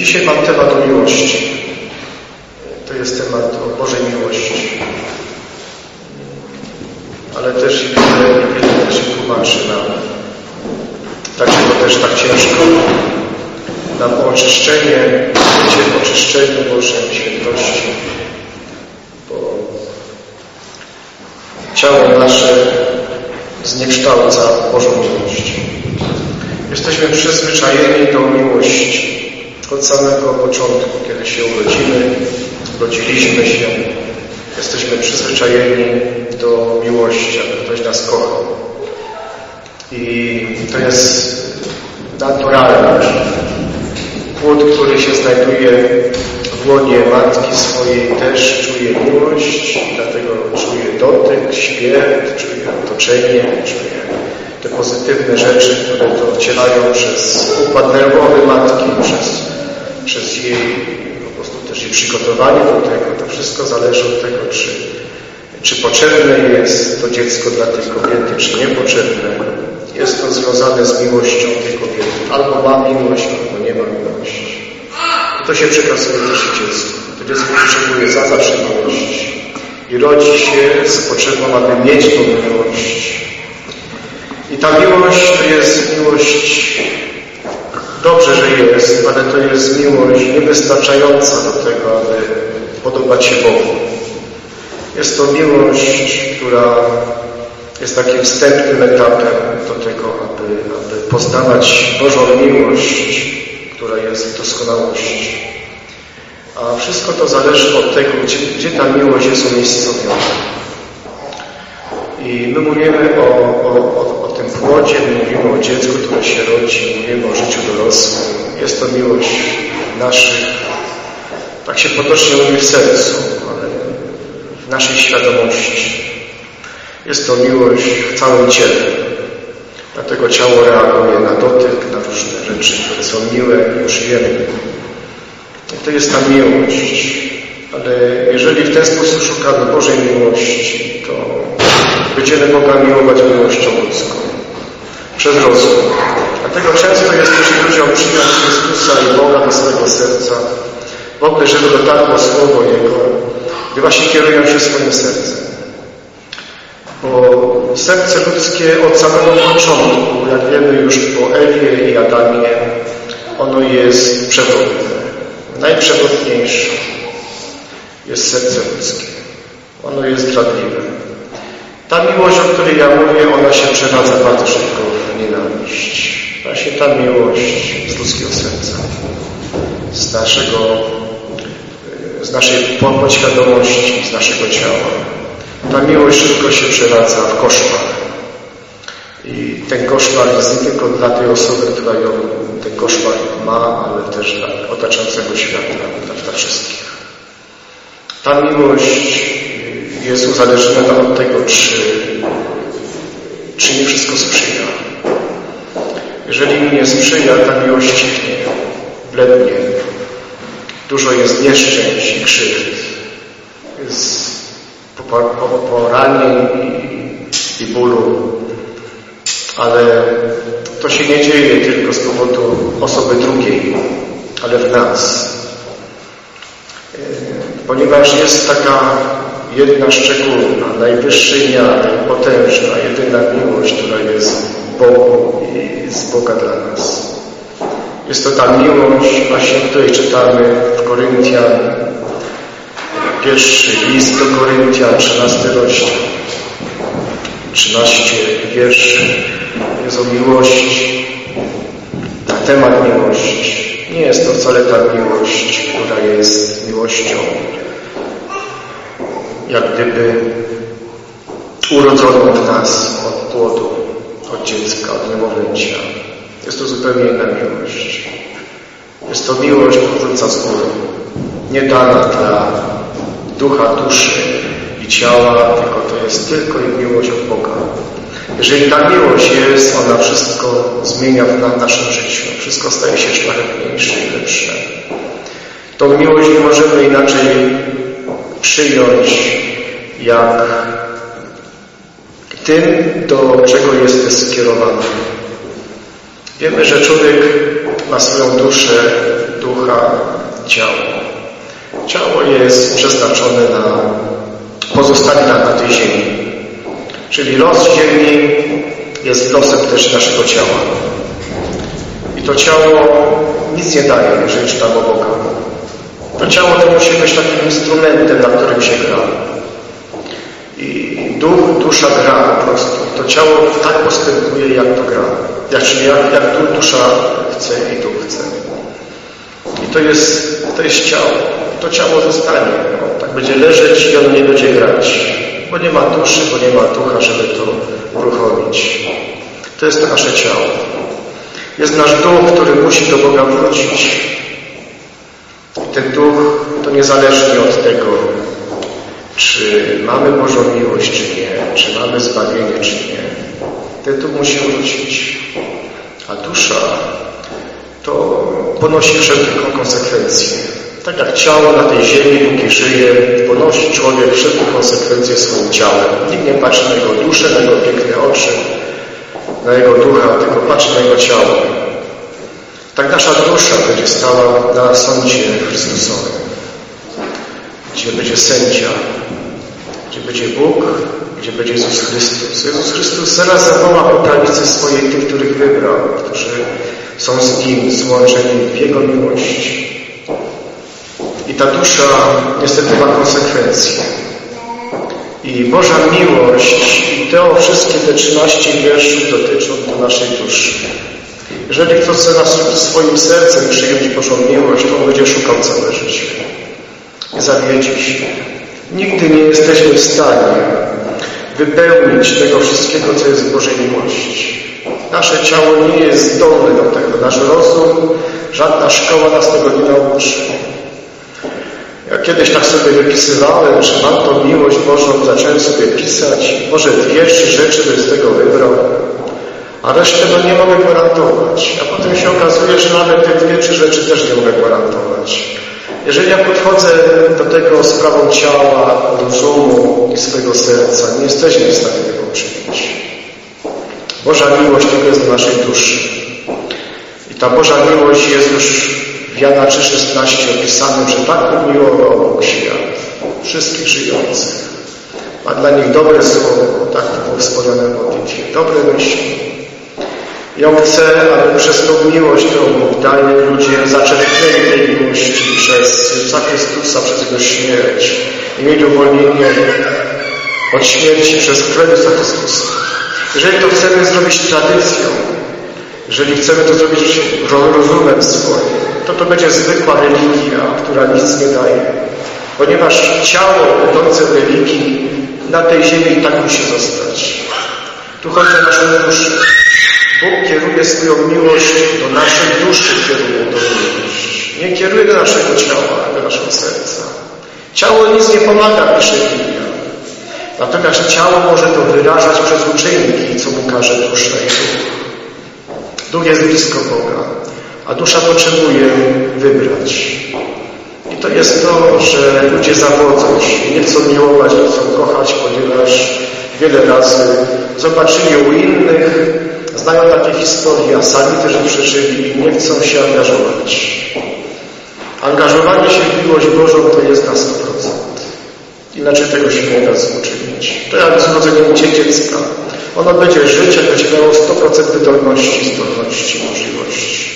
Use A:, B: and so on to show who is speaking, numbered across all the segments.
A: Dzisiaj mam temat o miłości. To jest temat o Bożej miłości. Ale też wiele się tłumaczy nam, dlaczego też tak ciężko nam o oczyszczenie, bycie w oczyszczeniu Bożej świętości, bo ciało nasze zniekształca Bożą miłość. Jesteśmy przyzwyczajeni do miłości od samego początku, kiedy się urodziliśmy się. Jesteśmy przyzwyczajeni do miłości, aby ktoś nas kochał. I to jest naturalne. Płód, który się znajduje w łonie matki swojej, też czuje miłość, dlatego czuje dotyk, śmierć, czuje otoczenie, czuje te pozytywne rzeczy, które docierają przez układ nerwowy matki, przez jej po prostu też jej przygotowanie do tego. To wszystko zależy od tego, czy potrzebne jest to dziecko dla tej kobiety, czy niepotrzebne. Jest to związane z miłością tej kobiety. Albo ma miłość, albo nie ma miłości. I to się przekazuje też dziecku. To dziecko potrzebuje zawsze miłości. I rodzi się z potrzebą, aby mieć tą miłość. I ta miłość to jest miłość, dobrze, że jest, ale to jest miłość niewystarczająca do tego, aby podobać się Bogu. Jest to miłość, która jest takim wstępnym etapem do tego, aby poznawać Bożą miłość, która jest w doskonałości. A wszystko to zależy od tego, gdzie ta miłość jest umiejscowiona. I my mówimy o tym płodzie, mówimy o dziecku, które się rodzi, mówimy o życiu dorosłym. Jest to miłość naszych, tak się potocznie mówi, w sercu, ale w naszej świadomości. Jest to miłość w całym ciele. Dlatego ciało reaguje na dotyk, na różne rzeczy, które są miłe, już wiemy. I to jest ta miłość. Ale jeżeli w ten sposób szukamy Bożej miłości, to będziemy Boga miłować miłością ludzką. Przez rozum. Dlatego często jest też ludziom przyjąć Chrystusa i Boga do swojego serca. W ogóle, żeby dotarło Słowo Jego, gdy właśnie kierują się swoim sercem. Bo serce ludzkie od samego początku, jak wiemy już po Ewie i Adamie, ono jest przewodne. Najprzewodniejsze jest serce ludzkie. Ono jest zdradliwe. Ta miłość, o której ja mówię, ona się przeradza bardzo szybko w nienawiść. Właśnie ta miłość z ludzkiego serca, z naszej podświadomości, z naszego ciała. Ta miłość szybko się przeradza w koszmar. I ten koszmar jest nie tylko dla tej osoby, która ten koszmar ma, ale też dla otaczającego świata, dla wszystkich. Ta miłość jest uzależniona od tego, czy mi wszystko sprzyja. Jeżeli mi nie sprzyja, ta miłość cichnie, blednie. Dużo jest nieszczęść i krzywd. Jest poranień i bólu. Ale to się nie dzieje tylko z powodu osoby drugiej, ale w nas. Ponieważ jest taka jedna szczególna, najwyższynia, potężna, jedyna miłość, która jest w Bogu i z Boga dla nas. Jest to ta miłość, właśnie o której czytamy w Koryntian, pierwszy list do Koryntian, 13 rozdział, 13 wierszy. Jest o miłości, na temat miłości. Nie jest to wcale ta miłość, która jest miłością jak gdyby urodzoną w nas od płodu, od dziecka, od niemowlęcia. Jest to zupełnie inna miłość. Jest to miłość pochodząca z góry, nie dana dla ducha, duszy i ciała, tylko to jest tylko i miłość od Boga. Jeżeli ta miłość jest, ona wszystko zmienia w naszym życiu. Wszystko staje się szlachetniejsze i lepsze. Tą miłość nie możemy inaczej przyjąć jak tym, do czego jest skierowany. Wiemy, że człowiek ma swoją duszę, ducha ciało. Ciało jest przeznaczone na pozostanie na tej ziemi. Czyli los ziemi jest losem też naszego ciała. I to ciało nic nie daje, jeżeli czytamy o Boga. To ciało to musi być takim instrumentem, na którym się gra. I dusza gra po prostu. To ciało tak postępuje, jak to gra. Czyli jak dusza chce i duch chce. I to jest ciało. To ciało zostanie. Tak będzie leżeć i on nie będzie grać. Bo nie ma duszy, bo nie ma ducha, żeby to uruchomić. To jest to nasze ciało. Jest nasz duch, który musi do Boga wrócić. I ten duch to niezależnie od tego, czy mamy Bożą miłość, czy nie, czy mamy zbawienie, czy nie. Ten duch musi wrócić. A dusza to ponosi wszelkie konsekwencje. Tak jak ciało na tej ziemi, póki żyje, ponosi człowiek wszelkie konsekwencje swoim ciałem. Nikt nie patrzy na jego duszę, na jego piękne oczy, na jego ducha, tylko patrzy na jego ciało. Tak nasza dusza będzie stała na sądzie Chrystusowym, gdzie będzie sędzia, gdzie będzie Bóg, gdzie będzie Jezus Chrystus. Jezus Chrystus zaraz zawoła po prawicy swojej tych, których wybrał, którzy są z Nim złączeni w Jego miłości. I ta dusza niestety ma konsekwencje. I Boża miłość i wszystkie te 13 wierszów dotyczą do naszej duszy. Jeżeli ktoś chce nas swoim sercem przyjąć Bożą miłość, to on będzie szukał całe życie. Nie zawiedzie się. Nigdy nie jesteśmy w stanie wypełnić tego wszystkiego, co jest w Bożej miłości. Nasze ciało nie jest zdolne do tego. Nasz rozum, żadna szkoła nas tego nie nauczy. Ja kiedyś tak sobie wypisywałem, że mam tą miłość Bożą, zacząłem sobie pisać. Może 2-3 rzeczy bym z tego wybrał, a resztę nie mogę gwarantować. A potem się okazuje, że nawet te 2-3 rzeczy też nie mogę gwarantować. Jeżeli ja podchodzę do tego sprawą ciała, rozumu i swojego serca, nie jesteśmy w stanie tego uczynić. Boża miłość tylko jest do naszej duszy. I ta Boża miłość jest już w Jana 3,16 opisane, że tak umiłował Bóg świat, wszystkich żyjących. Ma dla nich dobre słowo, tak to było wspomniane w modlitwie, dobre myśli. I On chce, aby przez tą miłość, którą Bóg daje, ludzie zaczerpnęli tej miłości przez Jezusa Chrystusa, przez Jego śmierć i mieli uwolnienie od śmierci przez krew Jezusa Chrystusa. Jeżeli to chcemy zrobić tradycją, jeżeli chcemy to zrobić rozumem swoim, to będzie zwykła religia, która nic nie daje. Ponieważ ciało będące w religii na tej ziemi i tak musi zostać. Tu chodzi o naszą duszę. Bóg kieruje swoją miłość do naszej duszy, kieruje do miłość. Nie kieruje do naszego ciała, do naszego serca. Ciało nic nie pomaga, pisze Biblia. Natomiast ciało może to wyrażać przez uczynki, co mu każe dusza i duch. Duch jest blisko Boga, a dusza potrzebuje wybrać. I to jest to, że ludzie zawodzą się, nie chcą miłować, nie chcą kochać, ponieważ wiele razy zobaczyli u innych, znają takie historie, a sami też przeżyli i nie chcą się angażować. Angażowanie się w miłość Bożą to jest na 100%. Inaczej tego się nie da uczynić. To jak z urodzeniem dziecka. Ono będzie żyć, jak będzie miało 100% wydolności, zdolności, możliwości.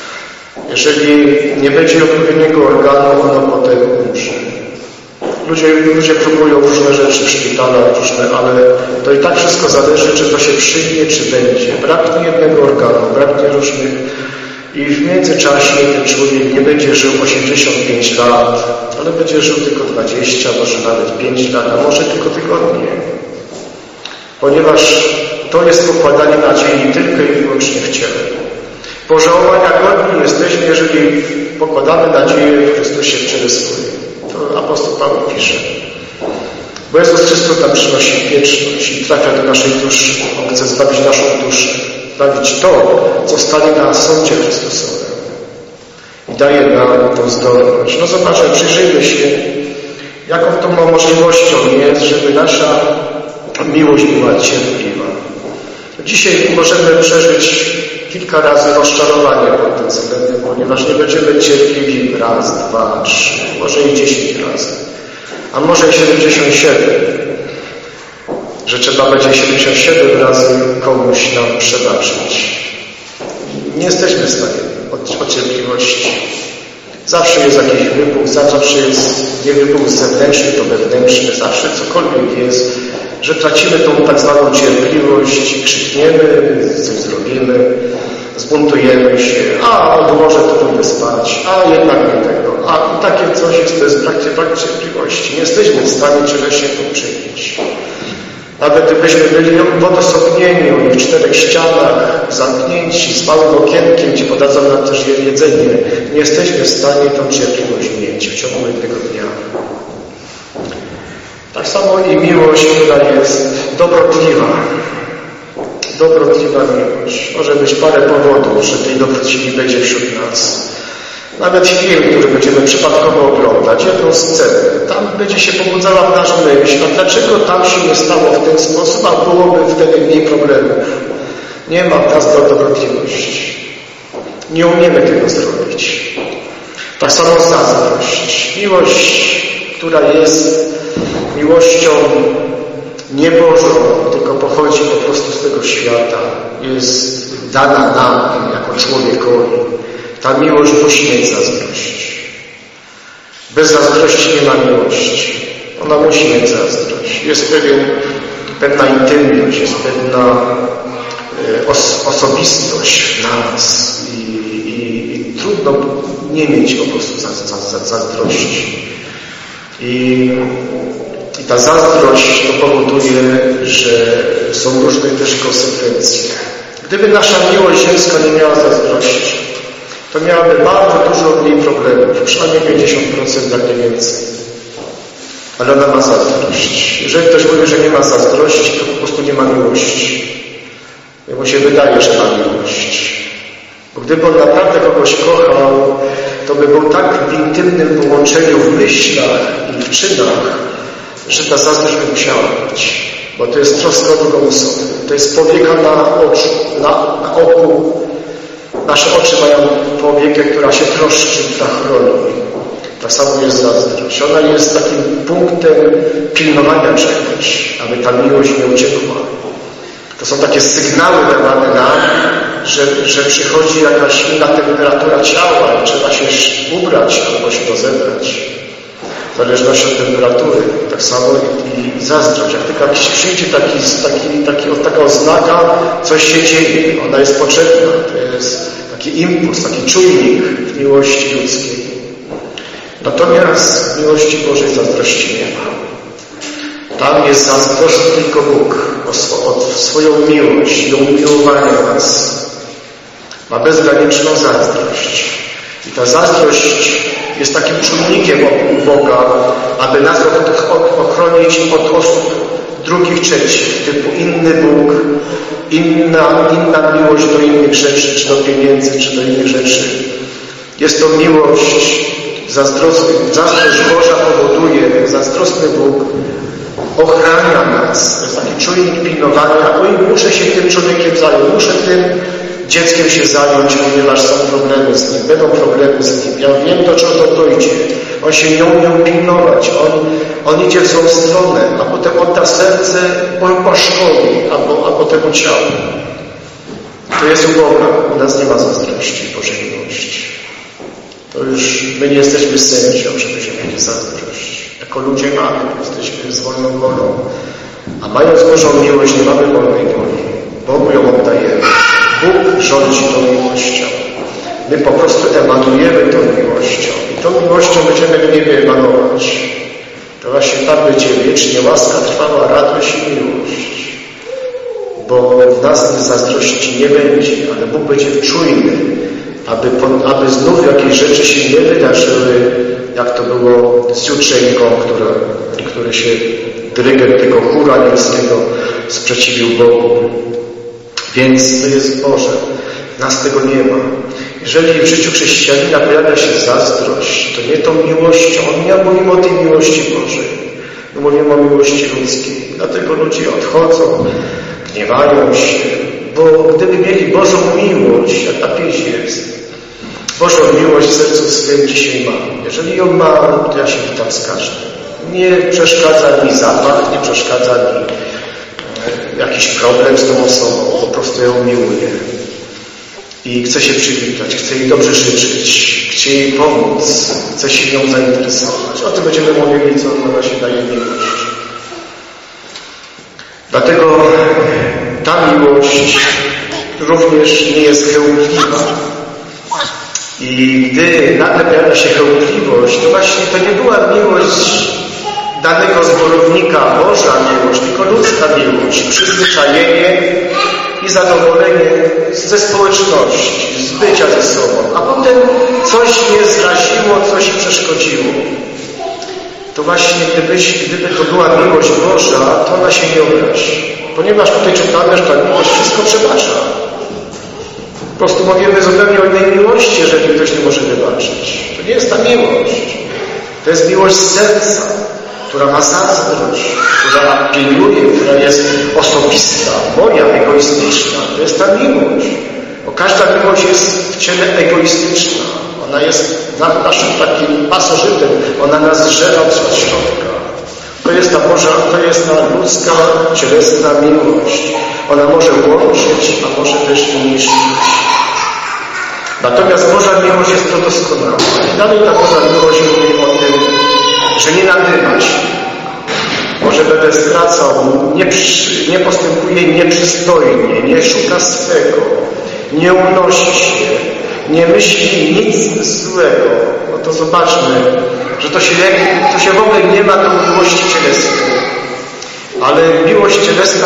A: Jeżeli nie będzie odpowiedniego organu, ono potem umrze. Ludzie próbują różne rzeczy w szpitalach, ale to i tak wszystko zależy, czy to się przyjmie, czy będzie. Braknie jednego organu, braknie różnych i w międzyczasie ten człowiek nie będzie żył 85 lat, ale będzie żył tylko 20, może nawet 5 lat, a może tylko tygodnie. Ponieważ to jest pokładanie nadziei tylko i wyłącznie w ciele. Pożałowania godni jesteśmy, jeżeli pokładamy nadzieję w Chrystusie w ciele swoim. To apostoł Paweł pisze. Bo Jezus Chrystus nam przynosi wieczność i trafia do naszej duszy. On chce zbawić naszą duszę. Zbawić to, co stanie na sądzie Chrystusowym. I daje nam tą zdolność. No zobaczmy, przyjrzyjmy się, jaką to możliwością jest, żeby nasza miłość była cierpliwa. Dzisiaj możemy przeżyć kilka razy rozczarowanie pod tym względem, ponieważ nie będziemy cierpliwi raz, 2, 3, może i 10 razy, a może i 77, że trzeba będzie 77 razy komuś nam przebaczyć. Nie jesteśmy w stanie od cierpliwości. Zawsze jest jakiś wybuch, zawsze jest nie wybuch zewnętrzny, to wewnętrzny, zawsze cokolwiek jest, że tracimy tą tak zwaną cierpliwość, krzykniemy, coś zrobimy, zbuntujemy się, a odłożę to pójdę spać, a jednak nie tego, a takie coś jest, to jest brak cierpliwości. Nie jesteśmy w stanie czegoś się tu uczynić. Nawet gdybyśmy byli w odosobnieniu i w 4 ścianach, zamknięci, z małym okienkiem, gdzie podadzą nam też jedzenie, nie jesteśmy w stanie tą cierpliwość mieć w ciągu jednego dnia. Tak samo i miłość, która jest dobrotliwa. Dobrotliwa miłość. Może być parę powodów, że tej dobroci nie będzie wśród nas. Nawet film, który będziemy przypadkowo oglądać, jedną scenę, tam będzie się pobudzała w nasz myśl, a dlaczego tam się nie stało w ten sposób, a byłoby wtedy mniej problemów. Nie ma w nas dobrotliwości. Nie umiemy tego zrobić. Tak samo zazdrość. Miłość, która jest miłością nie Bożą, tylko pochodzi po prostu z tego świata, jest dana nam jako człowiekowi. Ta miłość musi mieć zazdrość. Bez zazdrości nie ma miłości. Ona musi mieć zazdrość. Jest pewna intymność, jest pewna osobistość w nas i trudno nie mieć po prostu zazdrości. I ta zazdrość to powoduje, że są różne też konsekwencje. Gdyby nasza miłość ziemska nie miała zazdrości, to miałaby bardzo dużo mniej problemów, przynajmniej 50%, jak nie więcej. Ale ona ma zazdrość. Jeżeli ktoś powie, że nie ma zazdrości, to po prostu nie ma miłości. Jemu się wydaje, że ma miłość. Bo gdyby on naprawdę kogoś kochał, to by był tak w intymnym połączeniu w myślach i w czynach, że ta zazdrość by musiała być. Bo to jest troska o drugą osobę. To jest powieka na oczu, na oku. Nasze oczy mają powiekę, która się troszczy, która chroni. Tak samo jest zazdrość. Ona jest takim punktem pilnowania czegoś, aby ta miłość nie uciekła. To są takie sygnały dawane nam, że przychodzi jakaś inna temperatura ciała i trzeba się ubrać albo się rozebrać. W zależności od temperatury. Tak samo i zazdrość. Jak tylko przyjdzie taka oznaka, coś się dzieje. Ona jest potrzebna. To jest taki impuls, taki czujnik w miłości ludzkiej. Natomiast w miłości Bożej zazdrości nie ma. Tam jest zazdrosny tylko Bóg o swoją miłość i umiłowanie nas. Ma bezgraniczną zazdrość. I ta zazdrość jest takim czujnikiem Boga, aby nas ochronić od osób drugich, trzecich, typu inny Bóg, inna miłość do innych rzeczy, czy do pieniędzy, czy do innych rzeczy. Jest to miłość, zazdrość Boża powoduje, zazdrosny Bóg ochrania nas. To jest taki czujnik pilnowania. Oj, muszę się tym człowiekiem zająć, muszę tym dzieckiem się zająć, ponieważ są problemy z nim, będą problemy z nim. Ja wiem, do czego to dojdzie. On się nie umiał pilnować. On idzie w złą stronę, a potem odda serce Bożkowi, albo temu ciału. To jest u Boga. U nas nie ma zazdrości, Bożej miłości. To już my nie jesteśmy sędzią, żebyśmy mieli zazdrość. Jako ludzie mamy, jesteśmy z wolną wolą. A mając Bożą miłość, nie mamy wolnej woli. Bogu ją oddajemy. Bóg rządzi tą miłością. My po prostu emanujemy tą miłością. I tą miłością będziemy w niebie emanować. To właśnie tam będzie wiecznie łaska trwała, radość i miłość. Bo w nas zazdrości nie będzie, ale Bóg będzie czujny, aby znów jakieś rzeczy się nie wydarzyły, jak to było z Jutrzenką, który się dyrygent tego chóru anielskiego sprzeciwił Bogu. Więc to jest Boże. Nas tego nie ma. Jeżeli w życiu chrześcijanina pojawia się zazdrość, to nie tą miłością. Nie mówimy o tej miłości Bożej. My mówimy o miłości ludzkiej. Dlatego ludzie odchodzą, gniewają się, Bo gdyby mieli Bożą miłość, jak napis jest, Bożą miłość w sercu swoim dzisiaj mam. Jeżeli ją mam, to ja się witam z każdym. Nie przeszkadza mi zapach, nie przeszkadza mi jakiś problem z tą osobą. Po prostu ją miłuję. I chcę się przywitać, chcę jej dobrze życzyć, chcę jej pomóc, chcę się nią zainteresować. O tym będziemy mówili, co ona się daje miłość. Dlatego ta miłość również nie jest chełpliwa. I gdy nagle pojawia się chełpliwość, to właśnie to nie była miłość danego zborownika, Boża miłość, tylko ludzka miłość, przyzwyczajenie i zadowolenie ze społeczności, z bycia ze sobą. A potem coś mnie zraziło, coś przeszkodziło. To właśnie gdyby to była miłość Boża, to ona się nie obrazi. Ponieważ tutaj czytamy, że ta miłość wszystko przebacza. Po prostu mówimy zupełnie o innej miłości, jeżeli ktoś nie może wybaczyć. To nie jest ta miłość. To jest miłość z serca, która ma zazdrość, która pilnuje, która jest osobista, moja, egoistyczna. To jest ta miłość. Bo każda miłość jest w ciele egoistyczna. Ona jest naszym takim pasożytem. Ona nas zżera od środka. To jest ta Boża, to jest ta ludzka, cielesna miłość. Ona może łączyć, a może też niszczyć. Natomiast Boża miłość jest to doskonała. I dalej ta Boża miłość mówi o tym, że nie nadyma się. Może będę stracał, nie postępuje nieprzystojnie, nie szuka swego, nie unosi się, nie myśli nic złego. No to zobaczmy, że to się w ogóle nie ma do miłości cielesnej. Ale miłość cielesna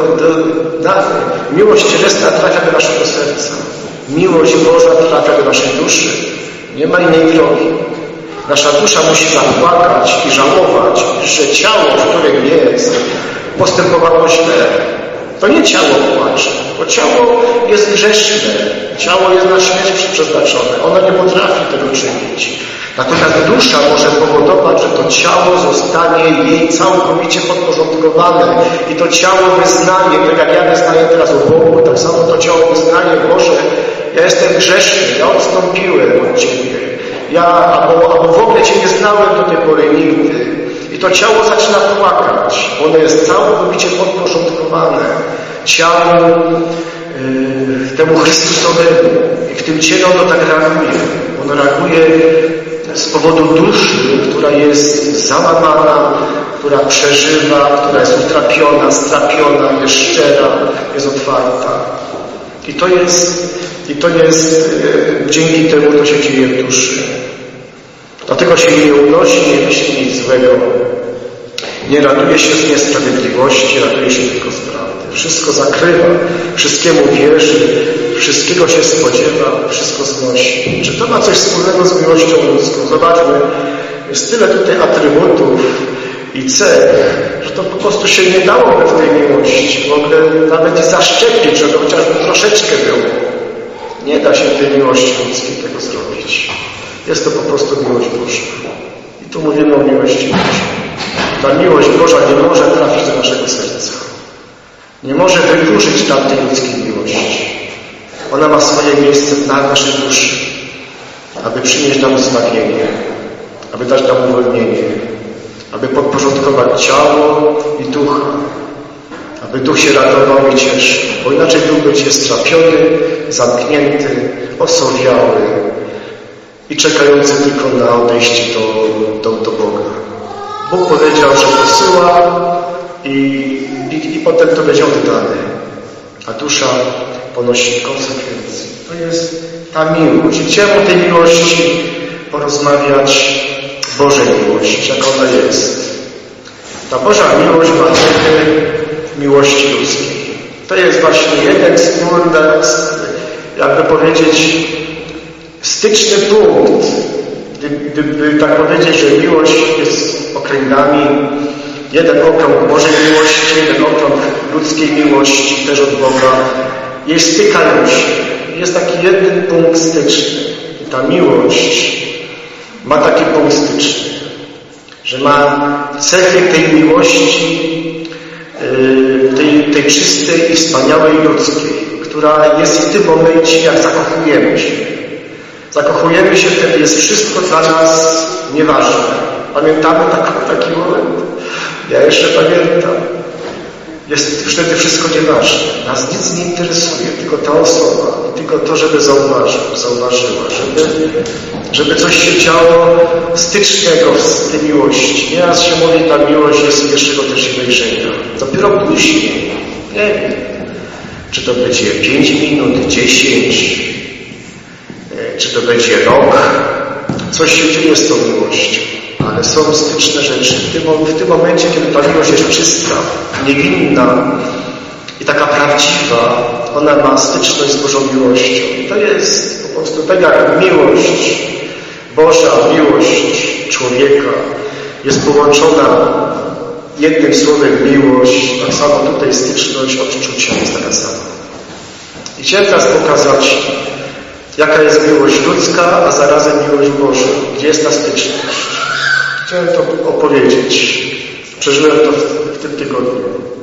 A: miłość cielesna trafia do naszego serca. Miłość Boża trafia do naszej duszy. Nie ma innej drogi. Nasza dusza musi zapłakać i żałować, że ciało, w którym jest, postępowało źle. To nie ciało płacze, bo ciało jest grzeszne. Ciało jest na śmierć przeznaczone. Ono nie potrafi tego czynić. Natomiast dusza może powodować, że to ciało zostanie jej całkowicie podporządkowane i to ciało wyznaje, tak jak ja wyznaję teraz o Bogu, tak samo to ciało wyznaje, Boże, ja jestem grzeszny, ja odstąpiłem od Ciebie, albo w ogóle Cię nie znałem do tej pory nigdy. I to ciało zaczyna płakać, ono jest całkowicie podporządkowane ciału temu Chrystusowemu. I w tym ciele ono tak reaguje. Ono reaguje z powodu duszy, która jest załamana, która przeżywa, która jest utrapiona, strapiona, jest szczera, jest otwarta. I to jest dzięki temu, to się dzieje w duszy. Dlatego się nie unosi, nie myśli nic złego. Nie raduje się z niesprawiedliwości, raduje się tylko z prawdy. Wszystko zakrywa, wszystkiemu wierzy, wszystkiego się spodziewa, wszystko znosi. Czy to ma coś wspólnego z miłością ludzką? Zobaczmy, jest tyle tutaj atrybutów i cech, że to po prostu się nie dałoby w tej miłości. W ogóle nawet i zaszczepić, żeby chociażby troszeczkę było. Nie da się w tej miłości ludzkiej tego zrobić. Jest to po prostu miłość Boża. I tu mówimy o miłości Bożej. Ta miłość Boża nie może trafić do naszego serca. Nie może wykurzyć tamtej ludzkiej miłości. Ona ma swoje miejsce w naszej duszy, aby przynieść nam zbawienie, aby dać nam uwolnienie, aby podporządkować ciało i ducha, aby duch się radował i cieszył, bo inaczej duch będzie strapiony, zamknięty, osowiały i czekający tylko na odejście do Boga. Bóg powiedział, że posyła i potem to będzie oddane, a dusza ponosi konsekwencje. To jest ta miłość. Chciałem o tej miłości porozmawiać, Bożej miłości, jak ona jest. Ta Boża miłość ma cechy miłości ludzkiej. To jest właśnie jeden wspólny, jakby powiedzieć, styczny punkt. Gdyby tak powiedzieć, że miłość jest okręgami, jeden okrąg Bożej miłości, jeden okrąg ludzkiej miłości, też od Boga, jest stykają się. Jest taki jeden punkt styczny. I ta miłość ma taki punkt styczny, że ma cechy tej miłości, tej czystej i wspaniałej ludzkiej, która jest w tym momencie, jak zakochujemy się. Zakochujemy się, wtedy jest wszystko dla nas nieważne. Pamiętamy taki moment? Ja jeszcze pamiętam. Jest wtedy wszystko nieważne. Nas nic nie interesuje, tylko ta osoba i tylko to, żeby zauważyła, żeby coś się działo stycznego z tej miłości. Nieraz się mówi, ta miłość jest z pierwszego też wejrzenia. Dopiero później, nie wiem, czy to będzie 5 minut, 10, czy to będzie rok. Coś się dzieje z tą miłością. Ale są styczne rzeczy. W tym momencie, kiedy ta miłość jest czysta, niewinna i taka prawdziwa, ona ma styczność z Bożą miłością. I to jest po prostu tak jak miłość Boża, miłość człowieka jest połączona jednym słowem miłość, tak samo tutaj styczność odczucia jest taka sama. I chciałem teraz pokazać, jaka jest miłość ludzka, a zarazem miłość Boża. Gdzie jest ta styczność? Chciałem to opowiedzieć. Przeżyłem to w tym tygodniu.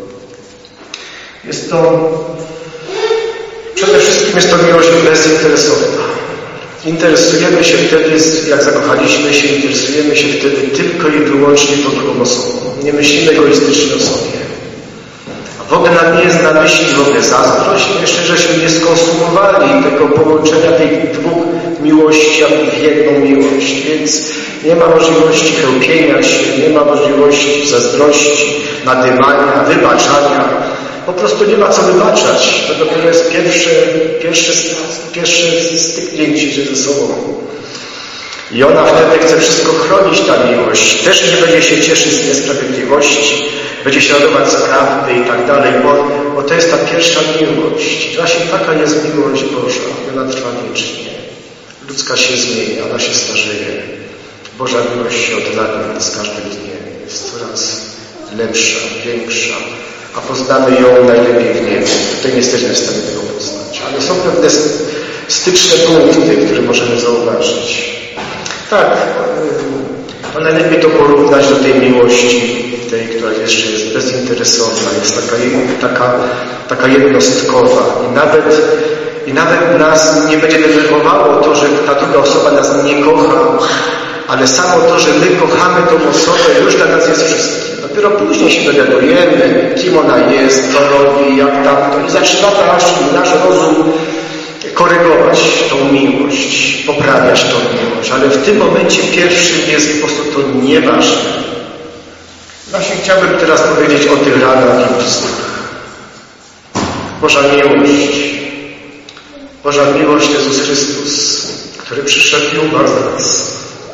A: Przede wszystkim jest to miłość bezinteresowna. Interesujemy się wtedy, jak zakochaliśmy się, interesujemy się wtedy tylko i wyłącznie tą drugą osobą. Nie myślimy egoistycznie o sobie. A w ogóle nam nie jest na myśli w ogóle zazdrość, jeszcze żeśmy nie skonsumowali tego połączenia tych dwóch miłości w jedną miłość. Więc nie ma możliwości chełpienia się, nie ma możliwości zazdrości, nadymania, wybaczania. Po prostu nie ma co wybaczać. To dopiero jest pierwsze styknięcie się ze sobą. I ona wtedy chce wszystko chronić, ta miłość. Też nie będzie się cieszyć z niesprawiedliwości, będzie się radować z prawdy i tak dalej, bo to jest ta pierwsza miłość. Właśnie taka jest miłość Boża. Ona trwa wiecznie. Ludzka się zmienia, ona się starzeje. Boża miłość się odnawia z każdym dniem. Jest coraz lepsza, większa, a poznamy ją najlepiej w niebie. Tutaj nie jesteśmy w stanie tego poznać. Ale są pewne styczne punkty, które możemy zauważyć. Tak, to najlepiej to porównać do tej miłości, tej, która jeszcze jest bezinteresowna, jest taka jednostkowa. I nawet nas nie będzie denerwowało to, że ta druga osoba nas nie kocha, ale samo to, że my kochamy tą osobę, już dla nas jest wszystkim. Dopiero później się dowiadujemy, kim ona jest, co robi, jak tamto. I zaczyna nasz rozum korygować tą miłość, poprawiać tą miłość. Ale w tym momencie pierwszym jest po prostu to nieważne. Właśnie chciałbym teraz powiedzieć o tych ranach i bliskich. Boża miłość Jezus Chrystus, który przyszedł i umarł za nas.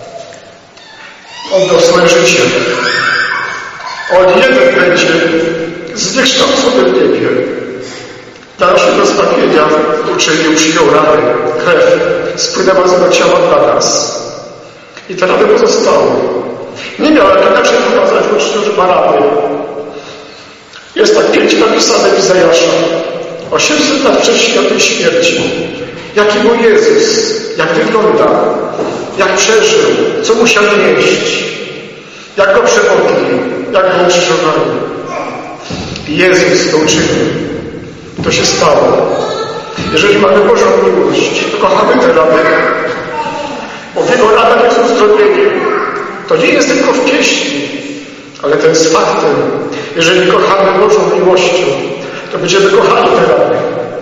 A: Oddał swoje życie. On jeden będzie zwykształcony w niebie. Dla naszego zbawienia uczynił, przyjął rany, krew spłynęła z jego ciała dla nas. I te rany pozostały. Nie miał jak inaczej pokazać uczniom, że ma rany. Jest tak pięknie napisane w Izajasza. 800 lat wcześniej o tej śmierci. Jaki był Jezus, jak wygląda, jak przeżył, co musiał nieść, jak go przemodlił, jak był ukrzyżowany. Jezus to uczynił. To się stało. Jeżeli mamy Bożą miłość, to kochamy te rany. Bo w Jego ranach jest uzdrowienie. To nie jest tylko w pieśni, ale to jest faktem. Jeżeli kochamy Bożą miłością, to będziemy kochali te rany.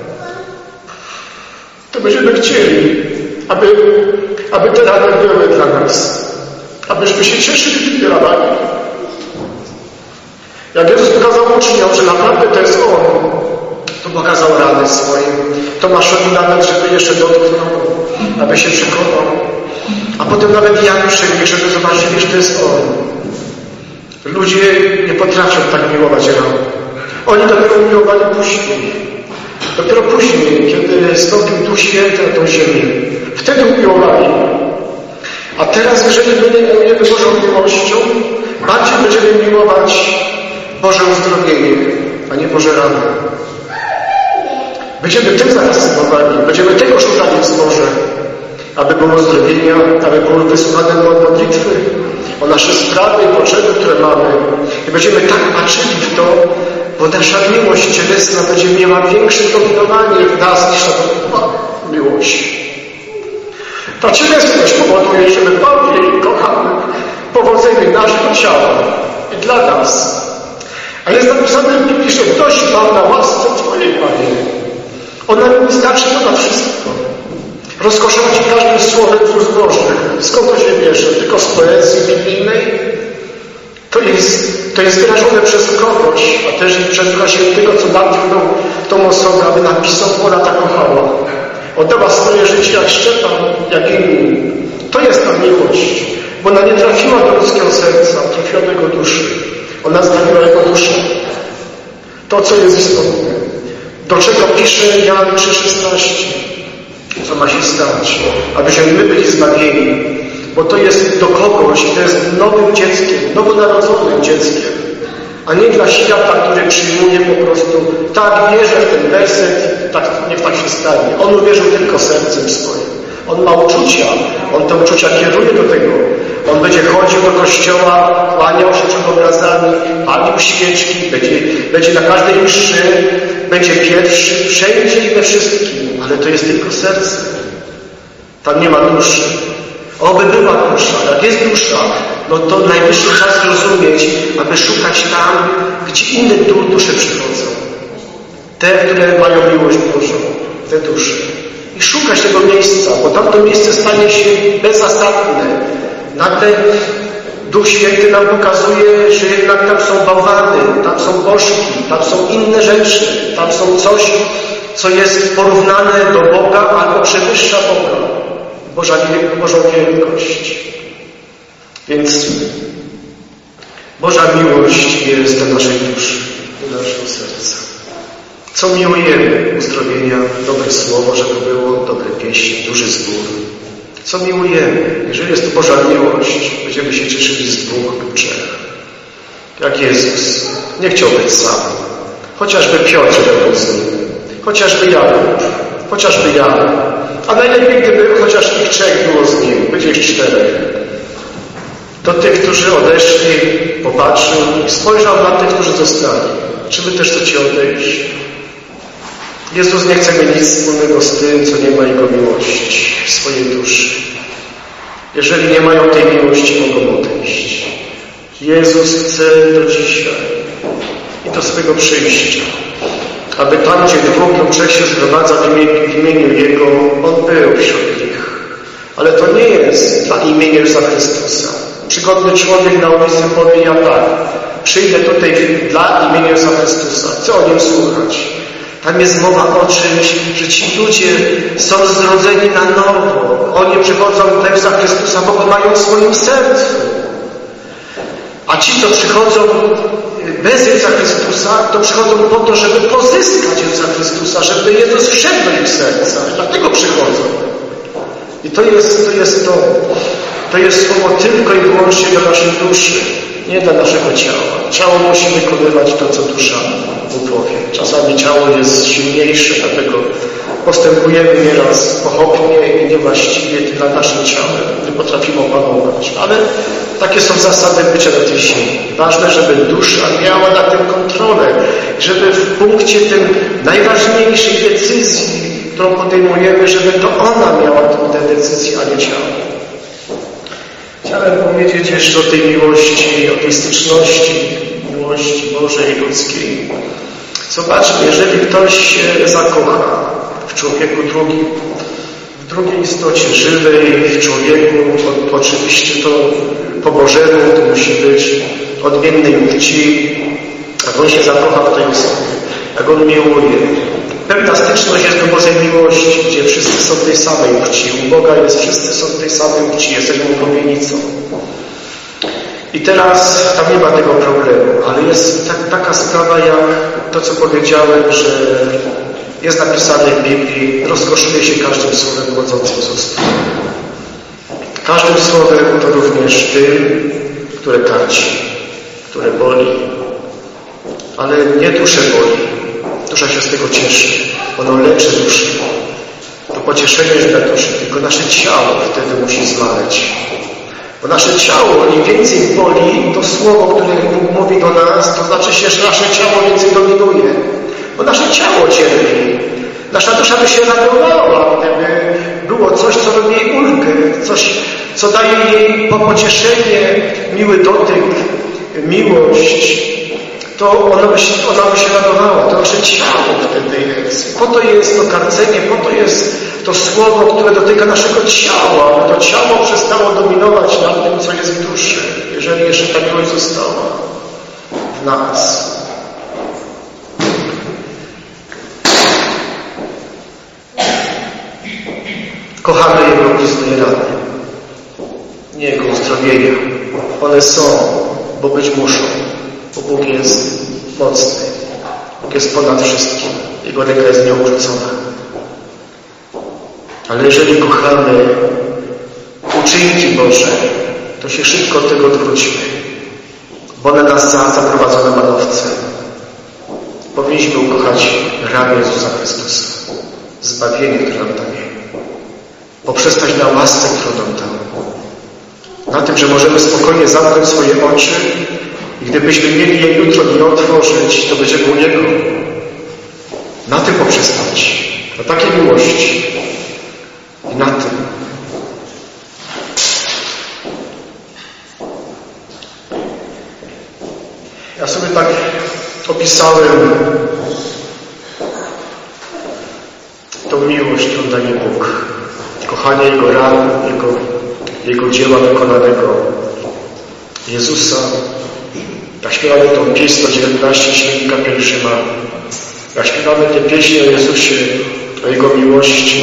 A: To będziemy chcieli, aby te rany były dla nas. Abyśmy się cieszyli tymi ranami. Jak Jezus pokazał uczniom, że naprawdę to jest On, to pokazał rany swoim Tomaszowi nawet, żeby jeszcze dotknął, aby się przekonał. A potem nawet Jan przebiegł, żeby zobaczyli, że to jest On. Ludzie nie potrafią tak miłować ran. Oni dopiero miłowali później. Dopiero później, kiedy stąpił Duch Święty na tą ziemię. Wtedy umiłowali. A teraz, jeżeli my nie miłujemy Bożą miłością, bardziej będziemy miłować Boże uzdrowienie, a nie Boże rany. Będziemy tym zafascynowani, będziemy tego szukali w zborze, aby było uzdrowienia, aby były wysłuchane modlitwy o nasze sprawy i potrzeby, które mamy. I będziemy tak patrzyli w to, Bo nasza miłość cielesna będzie miała większe dominowanie w nas niż ta miłość. Ta cielesność powoduje, że my bardziej kochamy powodzenie naszego ciała i dla nas. A jest napisane w Biblii, że dość mam na łasce Twojej, Panie. Ona mi starczy ponad wszystko. Rozkoszować każdym słowem z ust Bożych. Skąd to się bierze? Tylko z poezji biblijnej? To jest wyrażone przez kogoś, a też i przez Ducha Świętego, co natchnął tą osobę, aby napisał, bo ona tak kochała. Oddała swoje życie jak Szczepan, jak inni. To jest ta miłość, bo ona nie trafiła do ludzkiego serca, trafiła do jego duszy. Ona zbawiła jego duszę. To, co jest istotne. Do czego pisze Jan 3,16? Co ma się stać? Abyśmy my byli zbawieni. Bo to jest do kogoś, kto jest nowym dzieckiem, nowonarodzonym dzieckiem, a nie dla świata, który przyjmuje po prostu, tak wierzę w ten werset, tak, niech tak się stanie. On uwierzył tylko sercem swoim. On ma uczucia, on te uczucia kieruje do tego. On będzie chodził do kościoła, kłaniał się przed obrazami, palił świeczki, będzie na każdej mszy, będzie pierwszy, wszędzie i we wszystkim, ale to jest tylko serce. Tam nie ma duszy. Oby była dusza. Jak jest dusza, no to najwyższy czas rozumieć, aby szukać tam, gdzie inne dusze przychodzą. Te, które mają miłość Bożą, te dusze. I szukać tego miejsca, bo tam to miejsce stanie się bezasadne. Nagle Duch Święty nam pokazuje, że jednak tam są bałwany, tam są bożki, tam są inne rzeczy, tam są coś, co jest porównane do Boga albo przewyższa Boga. Bożą wielkość. Więc Boża miłość jest dla naszej duszy, dla naszego serca. Co miłujemy? Uzdrowienia, dobre słowo, żeby było, dobre pieśni, duży zbór. Co miłujemy? Jeżeli jest to Boża miłość, będziemy się cieszyli z 2 lub 3. Jak Jezus nie chciał być sam. Chociażby Piotr był z nim. Chociażby Jakub. Chociażby Jan. A najlepiej, gdyby chociaż ich 3 było z nim, będzie ich 4. Do tych, którzy odeszli, popatrzył i spojrzał na tych, którzy zostali. Czy wy też chcecie odejść? Jezus nie chce mieć nic wspólnego z tym, co nie ma Jego miłości w swojej duszy. Jeżeli nie mają tej miłości, mogą odejść. Jezus chce do dzisiaj i do swego przyjścia, aby tam, gdzie 2 lub 3 się zgromadza w imieniu Jego, On był wśród nich. Ale to nie jest dla imienia Jezusa Chrystusa. Przygodny człowiek na ulicy powie, ja tak, przyjdę tutaj dla imienia Jezusa Chrystusa. Chcę o Nim słuchać. Tam jest mowa o czymś, że ci ludzie są zrodzeni na nowo. Oni przychodzą do Jezusa Chrystusa, bo Go mają w swoim sercu. A ci, co przychodzą bez Jezusa Chrystusa, to przychodzą po to, żeby pozyskać Jezusa Chrystusa, żeby Jezus wszedł do ich serca. Dlatego przychodzą. I to jest słowo tylko i wyłącznie dla naszej duszy, nie dla naszego ciała. Ciało musi wykonywać to, co dusza mu powie. Czasami ciało jest silniejsze, dlatego postępujemy nieraz pochopnie i niewłaściwie dla naszym ciałem. Nie potrafimy opanować. Ale takie są zasady bycia na tej ziemi. Ważne, żeby dusza miała nad tym kontrolę. Żeby w punkcie tym najważniejszej decyzji, którą podejmujemy, żeby to ona miała tę decyzję, a nie ciało. Chciałem powiedzieć jeszcze o tej miłości, o tej styczności miłości Bożej i ludzkiej. Zobaczmy, jeżeli ktoś się zakocha w człowieku drugim, w drugiej istocie żywej, w człowieku, oczywiście to po Bożemu to musi być odmiennej płci, jak on się zakocha w tej osobie, jak on miłuje. Pewna styczność jest do Bożej miłości, gdzie wszyscy są tej samej płci. U Boga jest, wszyscy są tej samej płci, jesteśmy ulubienicą. I teraz tam nie ma tego problemu, ale jest taka sprawa jak to, co powiedziałem, że jest napisane w Biblii, rozkoszuje się każdym słowem wychodzącym z ust. Każdym słowem to również tym, które karci, które boli. Ale nie duszę boli. Dusza się z tego cieszy. Ono leczy duszę. To pocieszenie jest dla duszy. Tylko nasze ciało wtedy musi zmaleć. Bo nasze ciało im więcej boli, to słowo, które Bóg mówi do nas, to znaczy się, że nasze ciało więcej dominuje. Bo nasze ciało cierpi. Nasza dusza by się radowała, gdyby było coś, co robi jej ulgę, coś, co daje jej pocieszenie, miły dotyk, miłość. To ona by się radowała. To nasze ciało wtedy jest. Po to jest to karcenie, po to jest to słowo, które dotyka naszego ciała, aby to ciało przestało dominować nad tym, co jest w duszy, jeżeli jeszcze ta miłość została w nas. Kochamy Jego blizny i rany, nie Jego uzdrowienia. One są, bo być muszą, bo Bóg jest mocny. Bóg jest ponad wszystkim. Jego ręka jest nieobrócona. Ale jeżeli kochamy uczynki Boże, to się szybko od tego odwróćmy, bo one nas zaprowadzą na manowce. Powinniśmy ukochać ramię Jezusa Chrystusa, zbawienie, które nam daje. Poprzestać na łasce, którą nam dał. Na tym, że możemy spokojnie zamknąć swoje oczy i gdybyśmy mieli je jutro nie otworzyć, to będziemy u Niego. Na tym poprzestać. Na takiej miłości. I na tym. Ja sobie tak opisałem tą miłość, którą daje Bóg. Kochanie Jego ran, Jego dzieła wykonanego. Jezusa. Jak śpiewamy tą pieśń 119 Świętnika Pielgrzyma. Jak śpiewamy tę pieśń o Jezusie, o Jego miłości.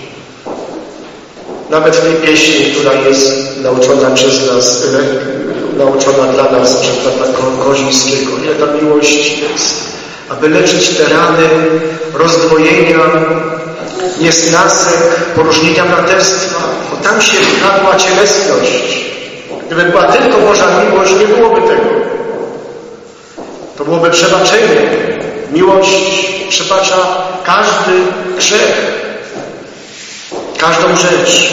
A: Nawet w tej pieśni, która jest nauczona przez nas, nauczona dla nas przez Pana Kozińskiego, ile ta miłość jest, aby leczyć te rany rozdwojenia, niesnasek, poróżnienia braterstwa, bo tam się wkradła cielesność. Gdyby była tylko Boża miłość, nie byłoby tego. To byłoby przebaczenie. Miłość przebacza każdy grzech, każdą rzecz.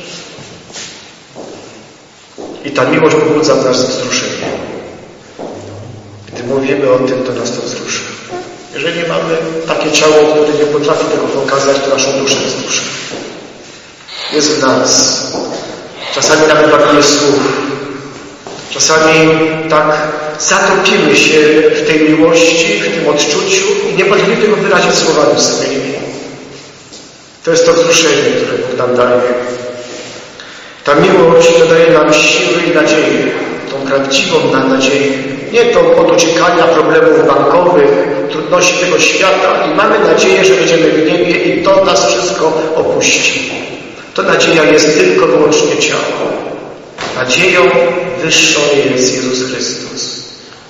A: I ta miłość pobudza w nas wzruszenie. Gdy mówimy o tym, to nas to wzrusza. Jeżeli mamy takie ciało, które nie potrafi tego pokazać, to naszą duszę wzrusza. Jest w nas. Czasami nawet brakuje słów. Czasami tak zatopimy się w tej miłości, w tym odczuciu i nie potrafimy tego wyrazić słowami sobie. To jest to wzruszenie, które Bóg nam daje. Ta miłość dodaje nam siły i nadzieję. Tą prawdziwą nadzieję. Nie tą od uciekania problemów bankowych, trudności tego świata i mamy nadzieję, że będziemy w niebie i to nas wszystko opuści. To nadzieja jest tylko wyłącznie ciało. Nadzieją wyższą jest Jezus Chrystus.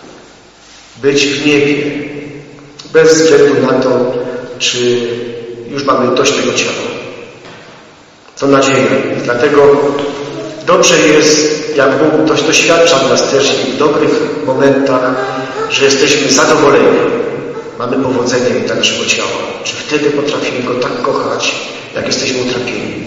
A: Być w niebie. Bez względu na to, czy już mamy dość tego ciała. To nadzieja. Dlatego dobrze jest, jak Bóg dość doświadcza nas też i w dobrych momentach, że jesteśmy zadowoleni. Mamy powodzenie naszego ciała. Czy wtedy potrafimy Go tak kochać, jak jesteśmy utrapieni.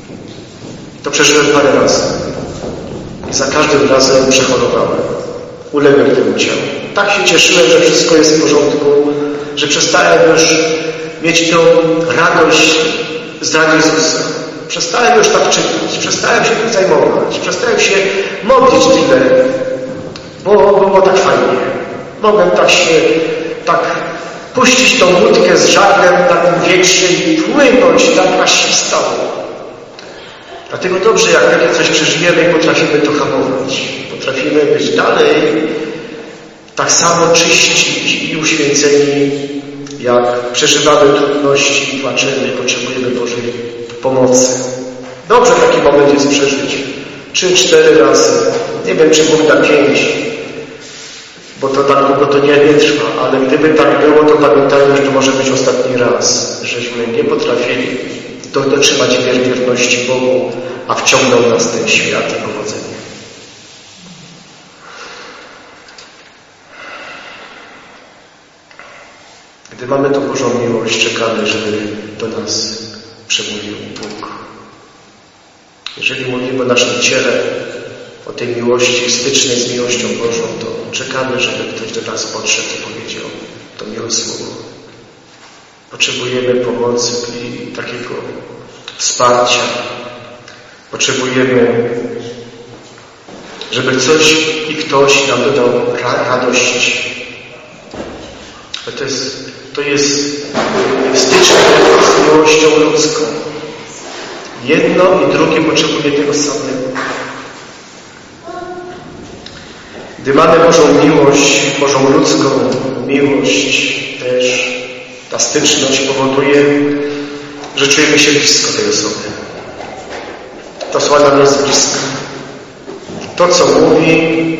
A: To przeżyłem parę razy. I za każdym razem przechorowałem. Uległem temu ciału. Tak się cieszyłem, że wszystko jest w porządku, że przestałem już mieć tą radość z rad Jezusa. Przestałem już tak czytać, przestałem się tym zajmować, przestałem się modlić tyle, bo było tak fajnie. Mogłem tak puścić tą łódkę z żaglem takim większym i płynąć tak aż się stało. Dlatego dobrze, jak takie coś przeżyjemy i potrafimy to hamować. Potrafimy być dalej tak samo czyści i uświęceni, jak przeżywamy trudności i płaczemy i potrzebujemy Bożej pomocy. Dobrze taki moment jest przeżyć. 3-4 razy. Nie wiem, czy Bóg da 5, bo to tak długo to nie trwa, ale gdyby tak było, to pamiętajmy, że to może być ostatni raz, żeśmy nie potrafili dotrzymać wierności Bogu, a wciągnął nas ten świat i powodzenie. Gdy mamy tą Bożą miłość, czekamy, żeby do nas przemówił Bóg. Jeżeli mówimy o naszym ciele, o tej miłości stycznej z miłością Bożą, to czekamy, żeby ktoś do nas podszedł i powiedział to miłe słowo. Potrzebujemy pomocy i takiego wsparcia. Potrzebujemy, żeby coś i ktoś nam dodał radości. To jest styczne z miłością ludzką. Jedno i drugie potrzebuje tego samego. Gdy mamy Bożą miłość, Bożą ludzką miłość też, ta styczność powoduje, że czujemy się blisko tej osoby. To słowa nam jest blisko. To, co mówi,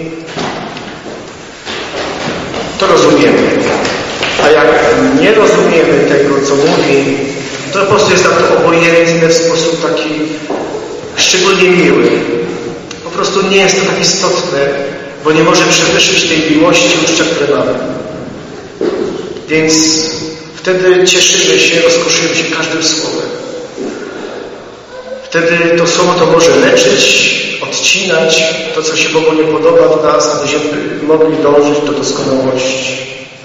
A: to rozumiemy. A jak nie rozumiemy tego, co mówi, to po prostu jest nam to obojętne w sposób taki szczególnie miły. Po prostu nie jest to tak istotne, bo nie może przewyższyć tej miłości uczucia, które mamy. Więc wtedy cieszymy się, rozkoszymy się każdym słowem. Wtedy to słowo to może leczyć, odcinać to, co się Bogu nie podoba w nas, abyśmy mogli dążyć do doskonałości.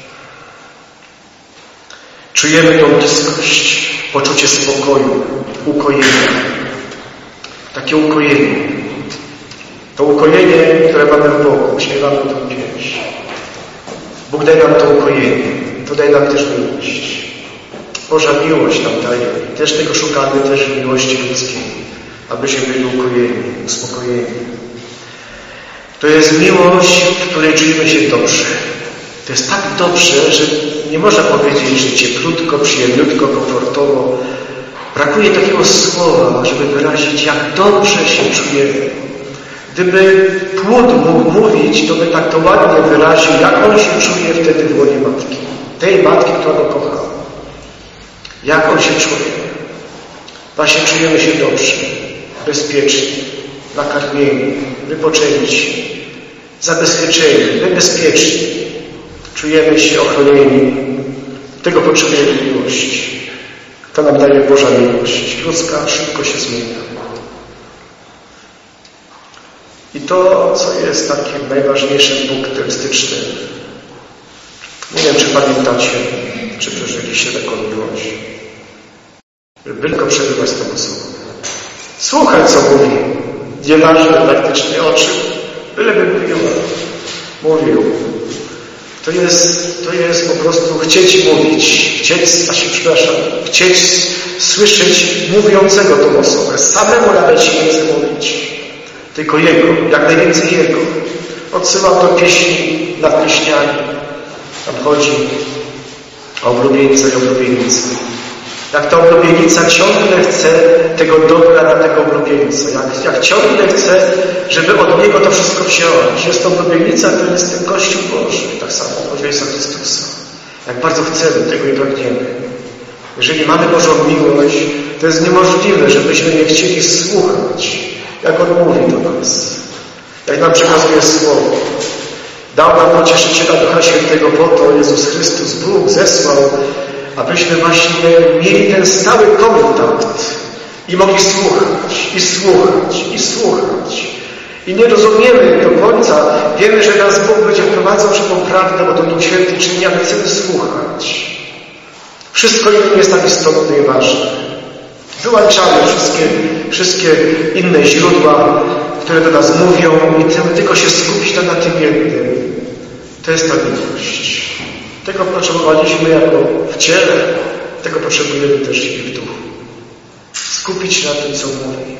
A: Czujemy tą bliskość, poczucie spokoju, ukojenia. Takie ukojenie. To ukojenie, które mamy w Bogu, śpiewamy tę pieśń. Bóg daje nam to ukojenie, to daje nam też miłość. Boża miłość nam daje. Też tego szukamy też w miłości ludzkiej, abyśmy byli ukojeni, uspokojeni. To jest miłość, w której czujemy się dobrze. To jest tak dobrze, że nie można powiedzieć, że cieplutko, przyjemniutko, komfortowo. Brakuje takiego słowa, żeby wyrazić, jak dobrze się czujemy. Gdyby płód mógł mówić, to by tak to ładnie wyraził, jak on się czuje wtedy w łonie matki. Tej matki, która go kocha. Jak on się czuje. Właśnie czujemy się dobrze, bezpiecznie, nakarmieni, wypoczęci, zabezpieczeni, bezpieczni. Czujemy się ochronieni. Tego potrzebujemy miłości. To nam daje Boża miłość. Ludzka szybko się zmienia. I to, co jest takim najważniejszym punktem stycznym. Nie wiem, czy pamiętacie, czy przeżyliście taką miłość. Żeby tylko przebywać z tą osobą. Słuchać, co mówi. Nieważne praktycznie o czym. Byleby mówił. To jest po prostu chcieć mówić. Chcieć słyszeć mówiącego tą osobę. Samemu nawet się nie chce mówić. Tylko Jego, jak najwięcej Jego. Odsyłam do pieśni nad pieśniami. Tam chodzi o oblubieńca i oblubienicę. Jak ta oblubienica ciągle chce tego dobra dla tego oblubieńca. Jak ciągle chce, żeby od Niego to wszystko wziąć. Jest to oblubienica, to jest ten Kościół Boży. Tak samo od Jezusa Chrystusa. Jak bardzo chcemy tego i pragniemy. Jeżeli mamy Bożą miłość, to jest niemożliwe, żebyśmy nie chcieli słuchać, jak On mówi do nas. Jak nam przekazuje Słowo. Dał nam Pocieszyciela Ducha Świętego po to, Jezus Chrystus, Bóg zesłał, abyśmy właśnie mieli ten stały kontakt i mogli słuchać. I nie rozumiemy do końca. Wiemy, że nas Bóg będzie wprowadzał w tą prawdę, bo to Duch Święty czyni, ale chcemy słuchać. Wszystko inne jest tak istotne i ważne. Wyłączamy wszystkie inne źródła, które do nas mówią i chcemy tylko się skupić na tym jednym. To jest ta miłość. Tego potrzebowaliśmy jako w ciele, tego potrzebujemy też i w duchu. Skupić się na tym, co mówi.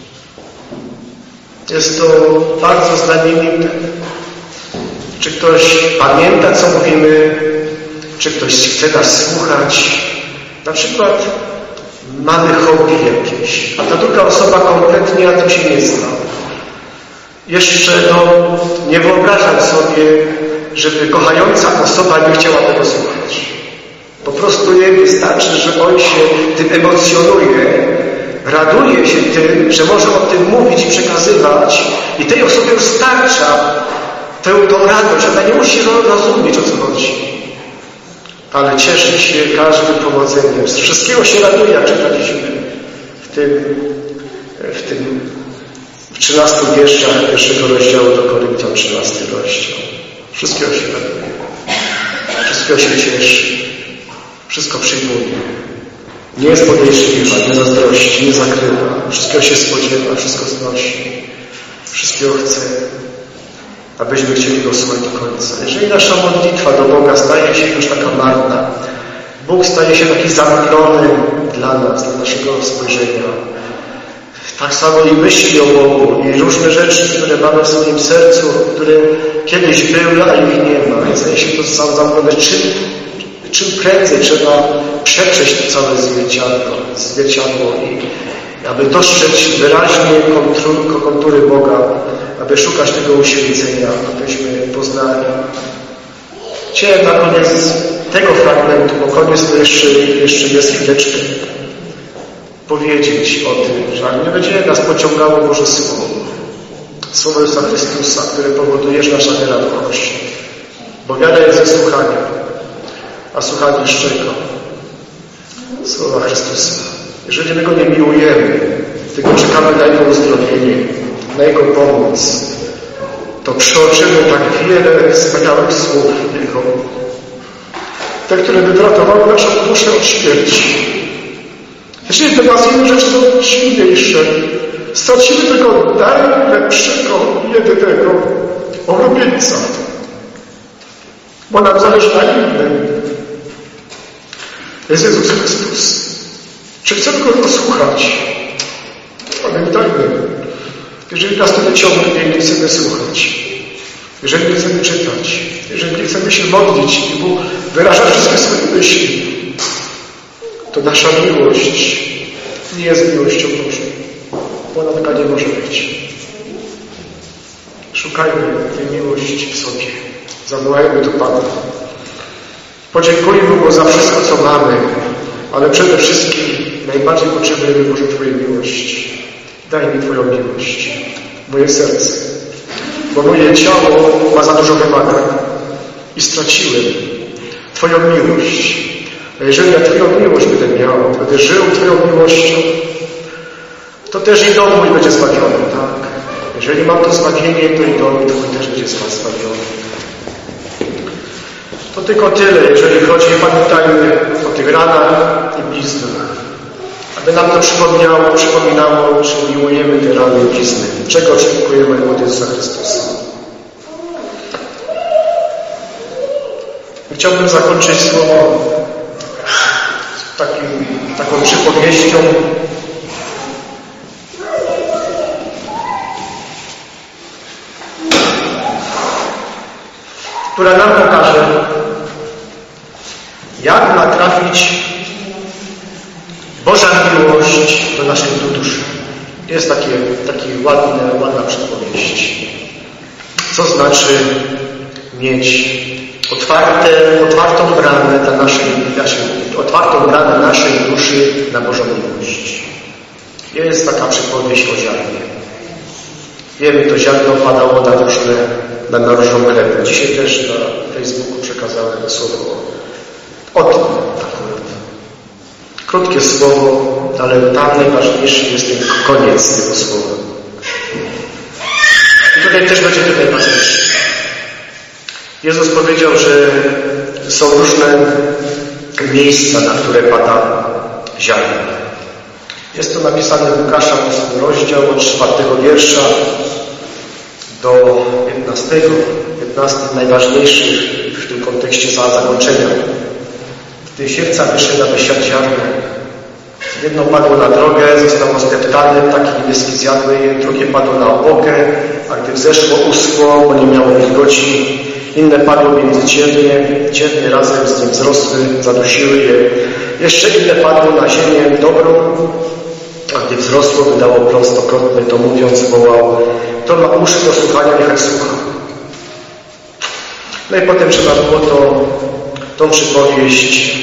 A: Jest to bardzo znamienite. Czy ktoś pamięta, co mówimy, czy ktoś chce nas słuchać. Na przykład mamy hobby jakieś, a ta druga osoba kompletnie na tym się nie zna. Jeszcze nie wyobrażam sobie, żeby kochająca osoba nie chciała tego słuchać. Po prostu jej wystarczy, że on się tym emocjonuje, raduje się tym, że może o tym mówić i przekazywać i tej osobie już starcza tą radość. Ona nie musi rozumieć, o co chodzi. Ale cieszy się każdym powodzeniem. Z wszystkiego się raduje, jak czytaliśmy w 13 wierszach pierwszego rozdziału do Koryntian, 13 rozdział. Wszystkiego się raduje, wszystkiego się cieszy, wszystko przyjmuje. Nie jest podejrzliwa, nie zazdrości, nie zakrywa, wszystkiego się spodziewa, wszystko znosi, wszystkiego chce, abyśmy chcieli go słuchać do końca. Jeżeli nasza modlitwa do Boga staje się już taka marna, Bóg staje się taki zamglony dla nas, dla naszego spojrzenia, tak samo i myśli o Bogu i różne rzeczy, które mamy w swoim sercu, które kiedyś były, a ich nie ma. I staje się to zamglone. Czym prędzej trzeba przetrzeć to całe zwierciadło i aby dostrzec wyraźnie kontury Boga, aby szukać tego uświęcenia, abyśmy poznali. Chciałem na koniec tego fragmentu, bo koniec to jeszcze jest chwileczkę, powiedzieć o tym, że nie będzie nas pociągało Boże Słowo. Słowo Jezusa Chrystusa, które powoduje, że nasza wiara rośnie. Bo wiara jest ze słuchania, a słuchanie z czego? Słowa Chrystusa. Jeżeli my Go nie miłujemy, tylko czekamy na Jego uzdrowienie, na Jego pomoc, to przeoczymy tak wiele wspaniałych słów Jego. Te, które wyratowały naszą duszę od śmierci. Jeżeli dla nas inne rzeczy są silniejsze, stracimy tego najlepszego, jedynego ulubieńca. Bo nam zależy na innym. Jest Jezus Chrystus. Czy chcemy Go posłuchać? Pamiętajmy, jeżeli nas to nie ciągnie i nie chcemy słuchać, jeżeli nie chcemy czytać, jeżeli nie chcemy się modlić i Mu wyrażać wszystkie swoje myśli, to nasza miłość nie jest miłością Bożą. Bo ona taka nie może być. Szukajmy tej miłości w sobie. Zawołajmy do Pana. Podziękujmy Mu za wszystko, co mamy, ale przede wszystkim najbardziej potrzebujemy, Boże, Twojej miłości. Daj mi Twoją miłość, moje serce, bo moje ciało ma za dużo wymagań i straciłem Twoją miłość. A jeżeli ja Twoją miłość będę miał, będę żył Twoją miłością, to też i dom mój będzie zbawiony, tak? Jeżeli mam to zbawienie, to i dom Twój też będzie zbawiony. To tylko tyle, jeżeli chodzi, pamiętajmy o tych ranach i bliznach. Aby nam to przypominało, że miłujemy te rany i blizny. Czego oczekujemy od Jezusa Chrystusa. Chciałbym zakończyć słowo taką przypowieścią, która nam pokaże, jak ma trafić Boża miłość do naszej duszy. Jest taki ładna przypowieść. Co znaczy mieć otwartą bramę naszej duszy na Bożą miłość. Jest taka przypowieść o ziarnie. Wiemy, to ziarno padało na różną glebę. Dzisiaj też na Facebooku przekazałem słowo o tym akurat. Krótkie słowo, ale tam najważniejszy jest ten koniec tego słowa. I tutaj też będzie to najważniejsze. Jezus powiedział, że są różne miejsca, na które pada ziarno. Jest to napisane w Łukasza, 8 rozdział, od 4 wiersza do 15. 15 najważniejszych w tym kontekście zakończenia. Gdy siewca wyszedł, aby siać ziarno, jedno padło na drogę, zostało zdeptane, ptaki niebieskie zjadły je, drugie padło na opokę, a gdy wzeszło, uschło, bo nie miało wilgoci. Inne padło między ciernie razem z nim wzrosły, zadusiły je. Jeszcze inne padło na ziemię dobrą, a gdy wzrosło, wydało plon stokrotny, to mówiąc wołał: kto ma uszy do słuchania, niechaj słucha. No i potem trzeba było tą przypowieść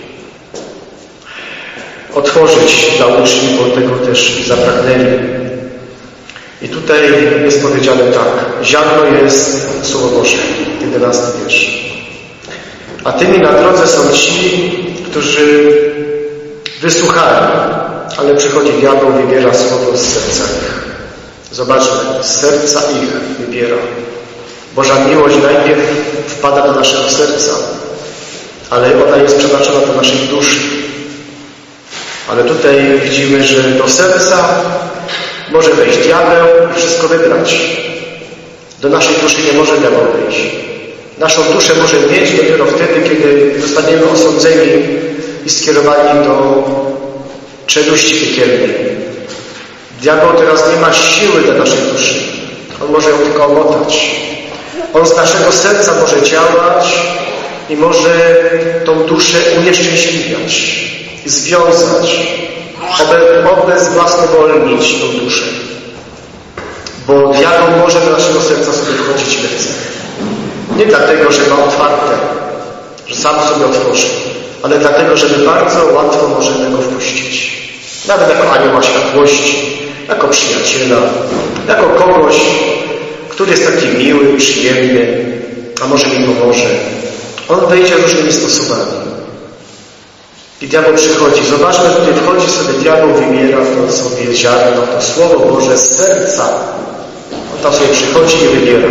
A: otworzyć dla uczniów, bo tego też zapragnęli. I tutaj jest powiedziane tak: ziarno jest Słowo Boże, 11 wiersz. A tymi na drodze są ci, którzy wysłuchali, ale przychodzi diabeł, wybiera słowo z serca ich Zobaczmy, z serca ich wybiera. Boża miłość najpierw wpada do naszego serca, ale ona jest przeznaczona do naszej duszy. Ale tutaj widzimy, że do serca może wejść diabeł i wszystko wybrać. Do naszej duszy nie może diabeł wejść. Naszą duszę może mieć dopiero wtedy, kiedy zostaniemy osądzeni i skierowani do czeluści piekielnej. Diabeł teraz nie ma siły dla naszej duszy. On może ją tylko omotać. On z naszego serca może działać i może tą duszę unieszczęśliwiać, związać, obezwłasnowolnić tą duszę. Bo diabeł może do naszego serca sobie wchodzić ile chce. Nie dlatego, że ma otwarte, że sam sobie otworzy, ale dlatego, że my bardzo łatwo możemy go wpuścić. Nawet jako anioła światłości, jako przyjaciela, jako kogoś, który jest taki miły, przyjemny, a może mi pomoże. On wejdzie różnymi sposobami. I diabeł przychodzi. Zobaczmy, tutaj wchodzi sobie diabeł, wybiera to sobie ziarno, to Słowo Boże z serca. On tam sobie przychodzi i wybiera.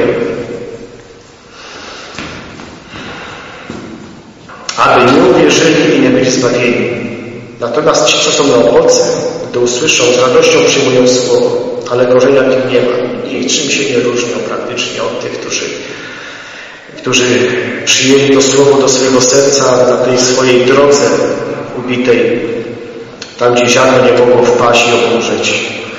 A: Aby nie uwierzyli i nie byli zbawieni. Natomiast ci, co są na owoce, gdy usłyszą, z radością przyjmują Słowo, ale korzenia w nim nie ma. Niczym się nie różnią praktycznie od tych, którzy przyjęli to Słowo do swojego serca na tej swojej drodze ubitej, tam gdzie ziarno nie mogło wpaść i obumrzeć.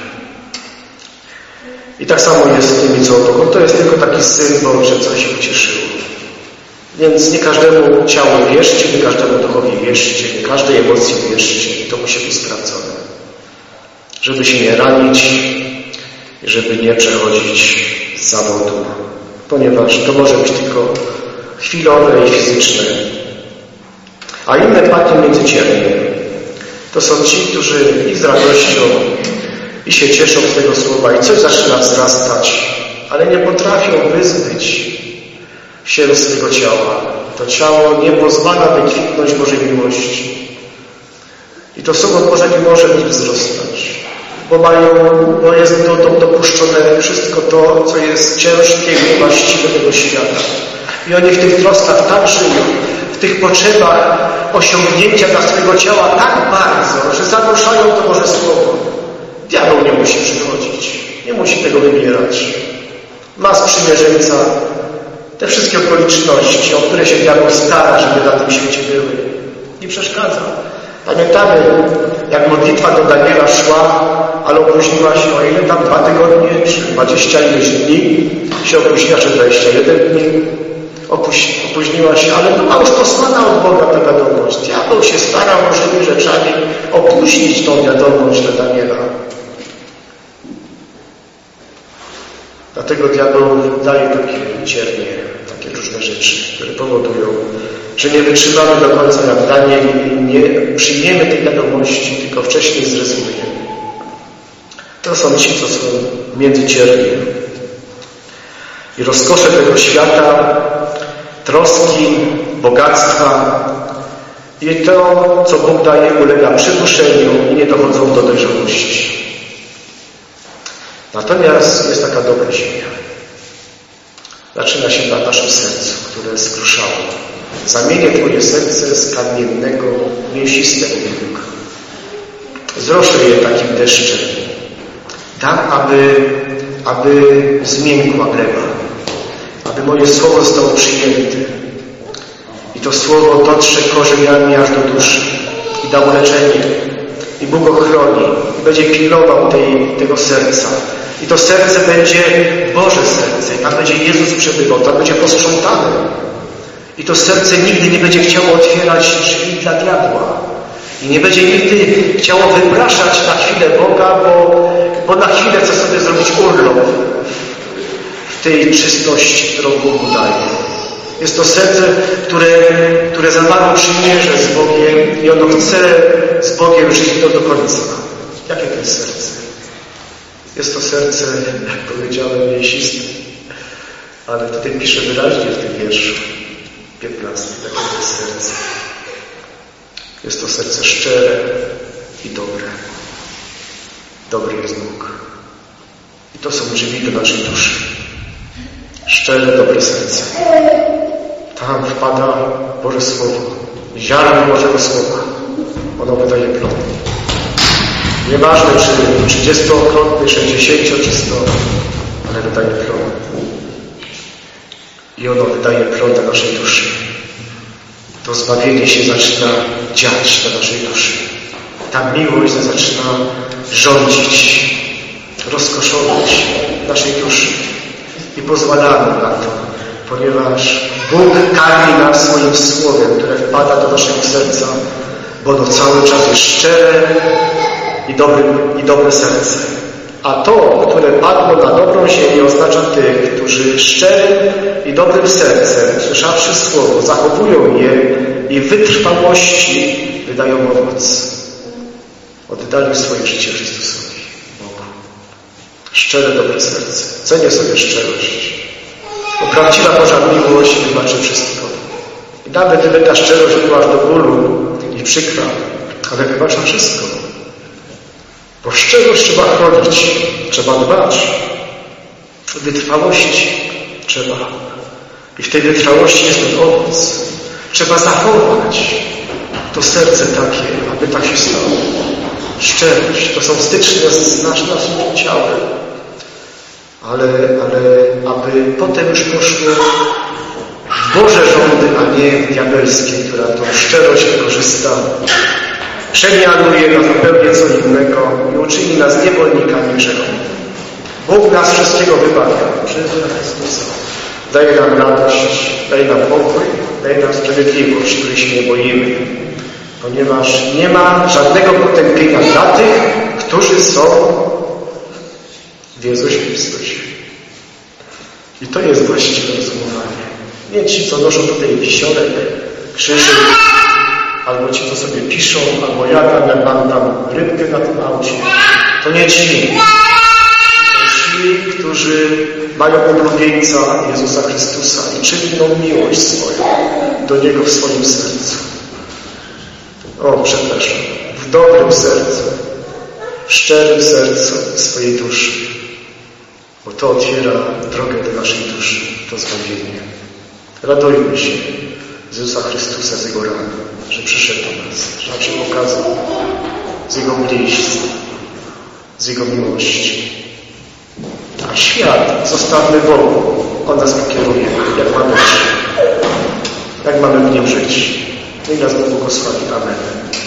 A: I tak samo jest z tymi, co to jest tylko taki symbol, że coś się ucieszyło. Więc nie każdemu ciału wierzcie, nie każdemu duchowi wierzcie, nie każdej emocji wierzcie. I to musi być sprawdzone. Żeby się nie ranić i żeby nie przechodzić z zawodu. Ponieważ to może być tylko chwilowe i fizyczne. A inne panie międzycielne to są ci, którzy i z radością i się cieszą z tego słowa i coś zaczyna wzrastać, ale nie potrafią wyzbyć się swego ciała. To ciało nie pozwala wykwitnąć Bożej miłości. I to Słowo Boże nie może być wzrastać, bo jest dopuszczone wszystko to, co jest ciężkie i niewłaściwe tego świata. I oni w tych troskach tak żyją, w tych potrzebach osiągnięcia dla swojego ciała tak bardzo, że zaruszają to Boże Słowo. Diabeł nie musi przychodzić, nie musi tego wybierać. Ma sprzymierzeńca te wszystkie okoliczności, o które się diabeł stara, żeby na tym świecie były. Nie przeszkadza. Pamiętamy, jak modlitwa do Daniela szła, ale opóźniła się o ile tam 2 tygodnie, czy 20 ileś dni się opóźniła, czy 21 dni. Opóźniła się, ale była już posłana od Boga ta wiadomość. Diabeł się starał różnymi rzeczami opóźnić tą wiadomość dla Daniela. Dlatego diabeł daje takie ciernie, takie różne rzeczy, które powodują, że nie wytrzymamy do końca jak Daniel i nie przyjmiemy tej wiadomości, tylko wcześniej zrezygnujemy. To są ci, co są międzycierni. I rozkosze tego świata, troski, bogactwa i to, co Bóg daje, ulega przyduszeniu i nie dochodzą do dojrzałości. Natomiast jest taka dobra ziemia. Zaczyna się na naszym sercu, które jest skruszało. Zamienię Twoje serce z kamiennego, mięsistego Bóg. Zroszę je takim deszczem. Tak, aby zmiękła gleba. Aby moje słowo zostało przyjęte. I to słowo dotrze korzeniami aż do duszy. I da uleczenie. I Bóg ochroni. I będzie pilnował tego serca. I to serce będzie Boże serce. Tam będzie Jezus przebywał. Tam będzie posprzątane. I to serce nigdy nie będzie chciało otwierać drzwi dla diabła. I nie będzie nigdy chciało wypraszać na chwilę Boga, bo na chwilę chce sobie zrobić urlop w tej czystości, którą Bóg mu daje. Jest to serce, które zawarło przymierze z Bogiem i ono chce z Bogiem żyć do końca. Jakie to jest serce? Jest to serce, jak powiedziałem, mięsiste. Ale tutaj pisze wyraźnie w tym wierszu 15. Jakie to jest serce? Jest to serce szczere i dobre. Dobry jest Bóg. I to są drzwi do naszej duszy. Szczere, dobre serce. Tam wpada Boże Słowo. Ziarno Bożego Słowa. Ono wydaje plon. Nieważne, czy 30-krotny, 60 czy 100, ale wydaje plon. I ono wydaje plon do naszej duszy. To zbawienie się zaczyna dziać na naszej duszy. Ta miłość zaczyna rządzić, rozkoszować naszej duszy. I pozwalamy na to, ponieważ Bóg karmi nas swoim słowem, które wpada do naszego serca, bo ono cały czas jest szczere i dobre serce. A to, które padło na dobrą ziemię, oznacza tych, którzy szczerym i dobrym sercem, słyszawszy słowo, zachowują je i w wytrwałości wydają owoc. Oddali swoje życie Chrystusowi, Bogu. Szczere, dobre serce. Cenię sobie szczerość. Bo prawdziwa Boża miłość wybaczy wszystko. I nawet gdyby ta szczerość była aż do bólu i przykra, ale wybacza wszystko. Bo szczerość trzeba chronić, trzeba dbać. Wytrwałość trzeba. I w tej wytrwałości jest ten owoc. Trzeba zachować to serce takie, aby tak się stało. Szczerość, to są styczne z naszym ciałem. Ale aby potem już poszło w Boże rządy, a nie diabelskie, która tą szczerość wykorzysta, przemianuje na zupełnie co innego i uczyni nas niewolnikami grzechu. Bóg nas wszystkiego wybawia przez Chrystusa. Daje nam radość, daje nam pokój, daje nam sprawiedliwość, której się nie boimy. Ponieważ nie ma żadnego potępienia dla tych, którzy są w Jezusie Chrystusie. I to jest właściwe rozumowanie. Nie ci, co noszą tutaj wisiorek, krzyżyk, albo ci, co sobie piszą, albo ja mam tam rybkę na tym aucie. To nie ci. Ci, którzy mają ulubieńca Jezusa Chrystusa i czynną miłość swoją do Niego w swoim sercu. Przepraszam. W dobrym sercu, w szczerym sercu swojej duszy. Bo to otwiera drogę do naszej duszy, to zbawienie. Radujmy się z Jezusa Chrystusa, z Jego rany, że przyszedł do nas, że nam się pokazał, z Jego bliźstw, z Jego miłości. A świat zostawmy Bogu. On nas pokieruje, jak mamy żyć, jak mamy w Nim żyć. Niech nas Bóg błogosławi. Amen.